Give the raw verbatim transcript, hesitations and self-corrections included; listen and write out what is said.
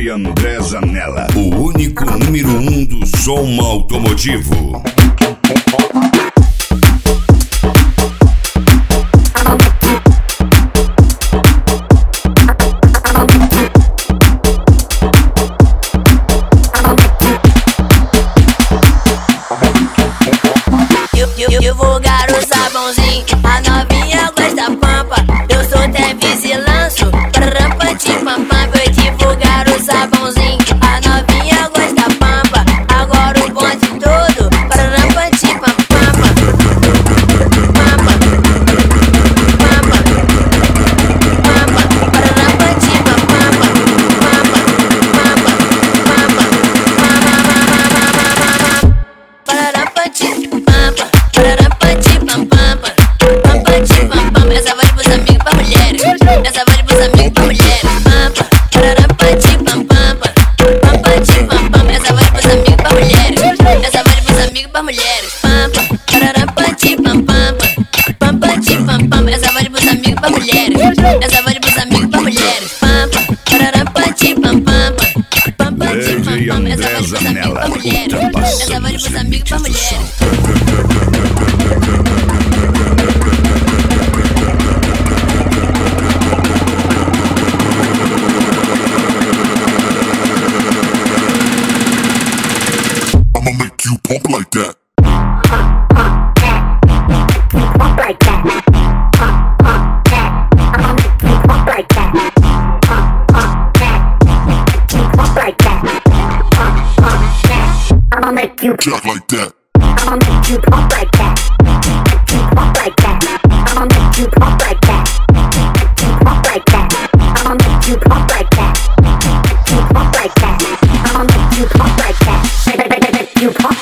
D J André Zanella, o único número um do som automotivo. Divulgar o sabãozinho, a novinha gosta pampa. Eu sou Tevis e lanço rampante pampam. Vou divulgar o sabãozinho, a novinha gosta pampa. Agora o bonde todo rampante pampam. Pampa, pampa, pampa, rampante pampam. Pampa, pampa, pampa, rampante pampa. Essa vale pros amigos pra mulheres. Essa vale pros amigos pra mulheres. Pampa, pararampati, pampampa. Pampati, pampam. Essa vale pros amigos pra mulheres. Essa vale pros amigos pra mulheres. Pampa, pararampati, pampampa. Pampati, pampam. Essa vale pros amigos pra mulheres. Essa vale pros amigos pra mulheres. Pampa, pararampati, pampampa. Pampati, pampam. Essa vale pros amigos pra mulheres. Essa vale pros amigos pra mulheres. You pump like that. Pump like that. Pump, pump that. I'ma make you pump like that. Pump, pump that. Pump like that. Pump, pump that. I'ma make you jack like that. I'ma make you pump like that. You pump like that. I'ma make you pump like that. You pump like that. I'ma make you pump like that. You pump like that. I'ma make you pump like that. Make you pump.